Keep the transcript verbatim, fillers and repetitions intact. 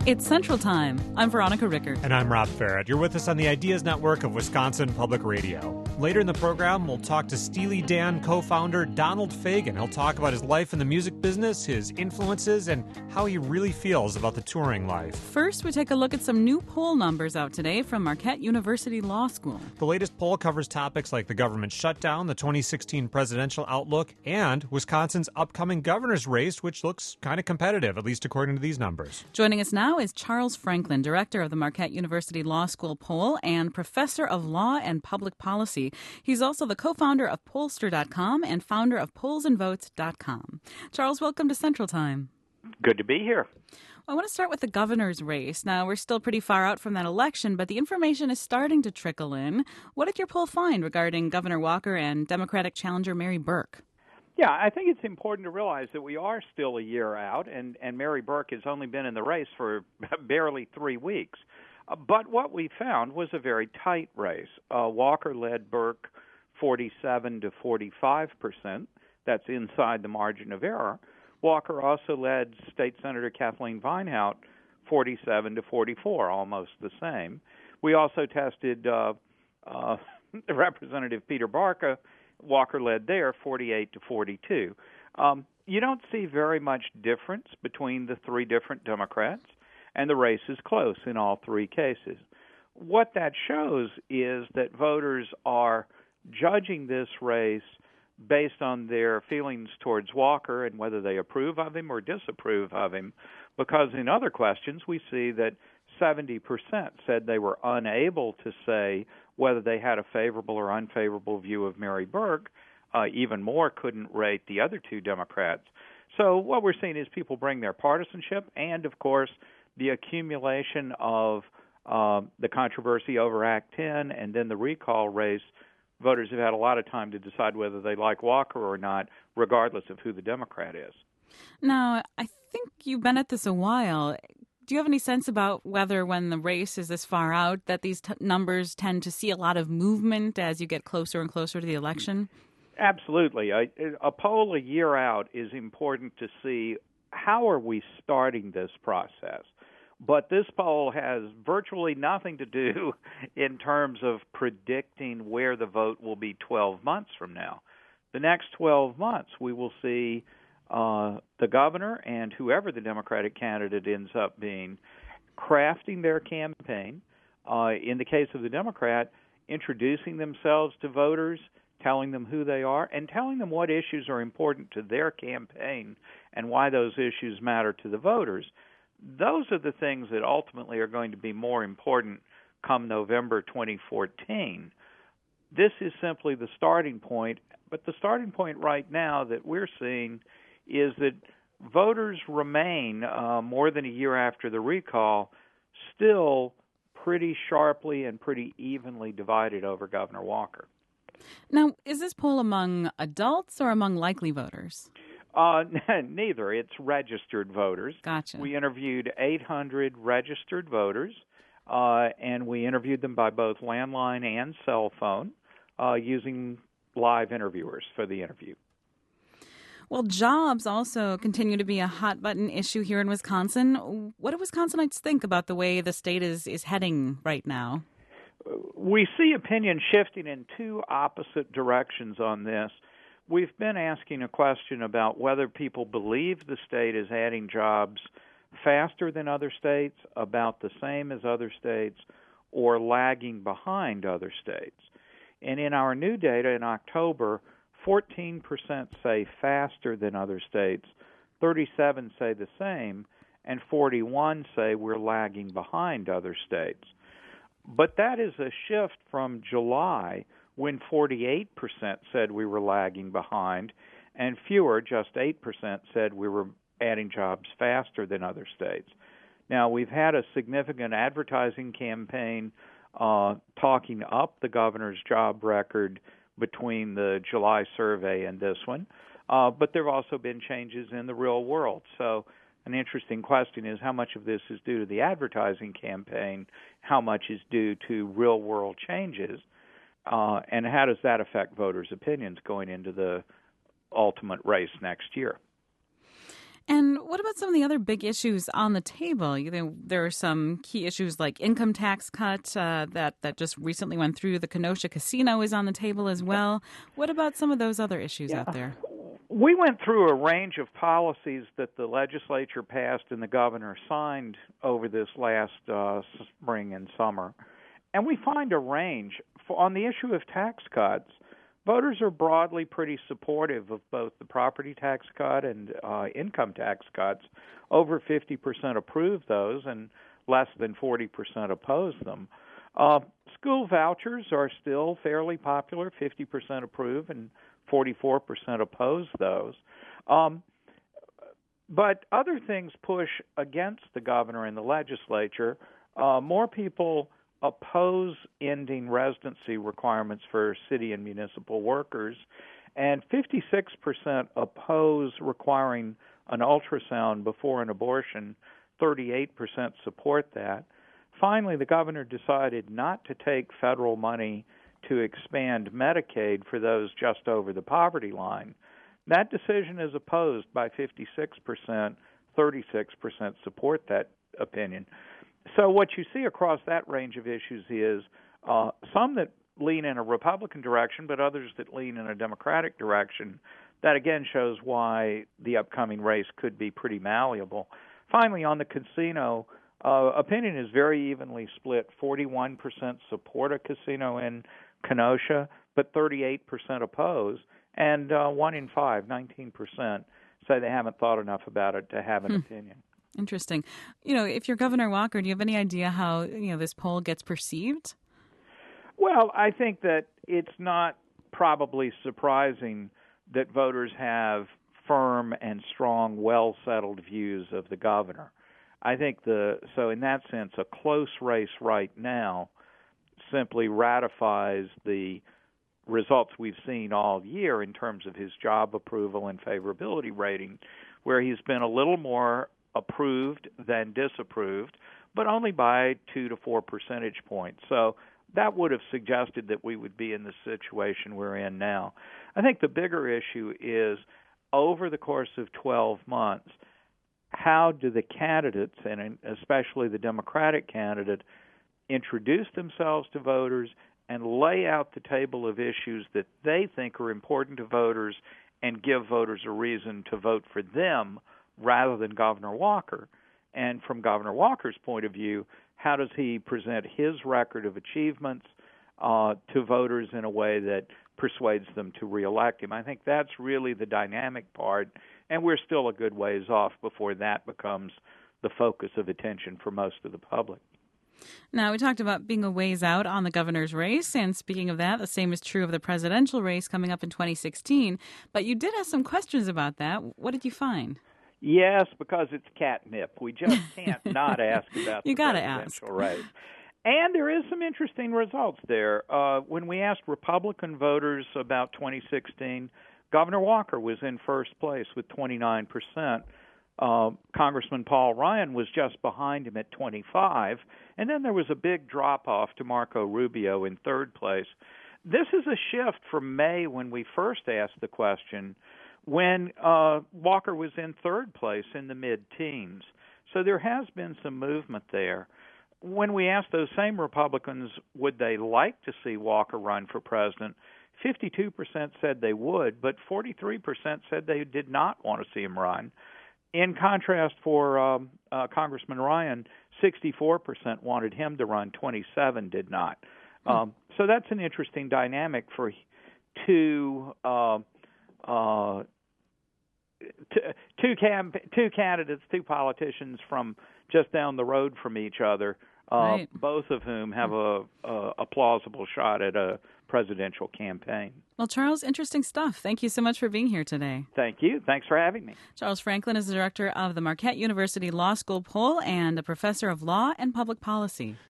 It's Central Time. I'm Veronica Rickert. And I'm Rob Farrett. You're with us on the Ideas Network of Wisconsin Public Radio. Later in the program, we'll talk to Steely Dan co-founder Donald Fagen. He'll talk about his life in the music business, his influences, and how he really feels about the touring life. First, we take a look at some new poll numbers out today from Marquette University Law School. The latest poll covers topics like the government shutdown, the twenty sixteen presidential outlook, and Wisconsin's upcoming governor's race, which looks kind of competitive, at least according to these numbers. Joining us now is Charles Franklin, director of the Marquette University Law School poll and professor of law and public policy. He's also the co-founder of pollster dot com and founder of polls and votes dot com. Charles, welcome to Central Time. Good to be here. I want to start with the governor's race. Now, we're still pretty far out from that election, but the information is starting to trickle in. What did your poll find regarding Governor Walker and Democratic challenger Mary Burke? Yeah, I think it's important to realize that we are still a year out, and, and Mary Burke has only been in the race for barely three weeks. Uh, but what we found was a very tight race. Uh, Walker led Burke forty-seven to forty-five percent. That's inside the margin of error. Walker also led State Senator Kathleen Vinehout forty-seven to forty-four, almost the same. We also tested uh, uh, Representative Peter Barca. Walker led there forty-eight to forty-two. Um, you don't see very much difference between the three different Democrats, and the race is close in all three cases. What that shows is that voters are judging this race based on their feelings towards Walker and whether they approve of him or disapprove of him, because in other questions we see that seventy percent said they were unable to say whether they had a favorable or unfavorable view of Mary Burke. Uh, even more couldn't rate the other two Democrats. So what we're seeing is people bring their partisanship and, of course, the accumulation of uh, the controversy over Act ten and then the recall race. Voters have had a lot of time to decide whether they like Walker or not, regardless of who the Democrat is. Now, I think you've been at this a while. Do you have any sense about whether, when the race is this far out, that these t- numbers tend to see a lot of movement as you get closer and closer to the election? Absolutely. A, a poll a year out is important to see how are we starting this process. But this poll has virtually nothing to do in terms of predicting where the vote will be twelve months from now. The next twelve months, we will see uh, the governor and whoever the Democratic candidate ends up being crafting their campaign. Uh, in the case of the Democrat, introducing themselves to voters, telling them who they are, and telling them what issues are important to their campaign and why those issues matter to the voters. Those are the things that ultimately are going to be more important come November twenty fourteen. This is simply the starting point, but the starting point right now that we're seeing is that voters remain, uh, more than a year after the recall, still pretty sharply and pretty evenly divided over Governor Walker. Now, is this poll among adults or among likely voters? Uh, neither. It's registered voters. Gotcha. We interviewed eight hundred registered voters, uh, and we interviewed them by both landline and cell phone uh, using live interviewers for the interview. Well, jobs also continue to be a hot-button issue here in Wisconsin. What do Wisconsinites think about the way the state is, is heading right now? We see opinion shifting in two opposite directions on this. We've been asking a question about whether people believe the state is adding jobs faster than other states, about the same as other states, or lagging behind other states. And in our new data in October, fourteen percent say faster than other states, thirty-seven say the same, and forty-one say we're lagging behind other states. But that is a shift from July, when forty-eight percent said we were lagging behind, and fewer, just eight percent, said we were adding jobs faster than other states. Now, we've had a significant advertising campaign uh, talking up the governor's job record between the July survey and this one, uh, but there have also been changes in the real world. So an interesting question is how much of this is due to the advertising campaign, how much is due to real-world changes, uh, and how does that affect voters' opinions going into the ultimate race next year? And what about some of the other big issues on the table? You know, there are some key issues like income tax cut uh, that, that just recently went through. The Kenosha Casino is on the table as well. What about some of those other issues yeah. out there? We went through a range of policies that the legislature passed and the governor signed over this last uh, spring and summer. And we find a range. For, on the issue of tax cuts, voters are broadly pretty supportive of both the property tax cut and uh, income tax cuts. Over fifty percent approve those, and less than forty percent oppose them. Uh, school vouchers are still fairly popular. fifty percent approve and forty-four percent oppose those. Um, but other things push against the governor and the legislature. Uh, more people oppose ending residency requirements for city and municipal workers, and fifty-six percent oppose requiring an ultrasound before an abortion. thirty-eight percent support that. Finally, the governor decided not to take federal money to expand Medicaid for those just over the poverty line. That decision is opposed by fifty-six percent. thirty-six percent support that opinion. So what you see across that range of issues is uh, some that lean in a Republican direction, but others that lean in a Democratic direction. That, again, shows why the upcoming race could be pretty malleable. Finally, on the casino, uh, opinion is very evenly split. forty-one percent support a casino in Kenosha, but thirty-eight percent oppose, and uh, one in five, nineteen percent, say they haven't thought enough about it to have an hmm. opinion. Interesting. You know, if you're Governor Walker, do you have any idea how, you know, this poll gets perceived? Well, I think that it's not probably surprising that voters have firm and strong, well-settled views of the governor. I think the so in that sense, a close race right now simply ratifies the results we've seen all year in terms of his job approval and favorability rating, where he's been a little more approved than disapproved, but only by two to four percentage points. So that would have suggested that we would be in the situation we're in now. I think the bigger issue is, over the course of twelve months, how do the candidates, and especially the Democratic candidate, introduce themselves to voters and lay out the table of issues that they think are important to voters and give voters a reason to vote for them rather than Governor Walker. And from Governor Walker's point of view, how does he present his record of achievements uh, to voters in a way that persuades them to reelect him? I think that's really the dynamic part, and we're still a good ways off before that becomes the focus of attention for most of the public. Now, we talked about being a ways out on the governor's race, and speaking of that, the same is true of the presidential race coming up in twenty sixteen. But you did have some questions about that. What did you find? Yes, because it's catnip. We just can't not ask about you the gotta presidential ask. race. And there is some interesting results there. Uh, when we asked Republican voters about twenty sixteen, Governor Walker was in first place with twenty-nine percent. Uh, Congressman Paul Ryan was just behind him at twenty-five, and then there was a big drop-off to Marco Rubio in third place. This is a shift from May, when we first asked the question, when uh, Walker was in third place in the mid-teens. So there has been some movement there. When we asked those same Republicans would they like to see Walker run for president, fifty-two percent said they would, but forty-three percent said they did not want to see him run. In contrast, for um, uh, Congressman Ryan, sixty-four percent wanted him to run, twenty-seven did not. Um, so that's an interesting dynamic for two uh, uh, t- two, cam- two candidates, two politicians from just down the road from each other, uh, right. both of whom have a, a, a plausible shot at a presidential campaign. Well, Charles, interesting stuff. Thank you so much for being here today. Thank you. Thanks for having me. Charles Franklin is the director of the Marquette University Law School Poll and a professor of law and public policy.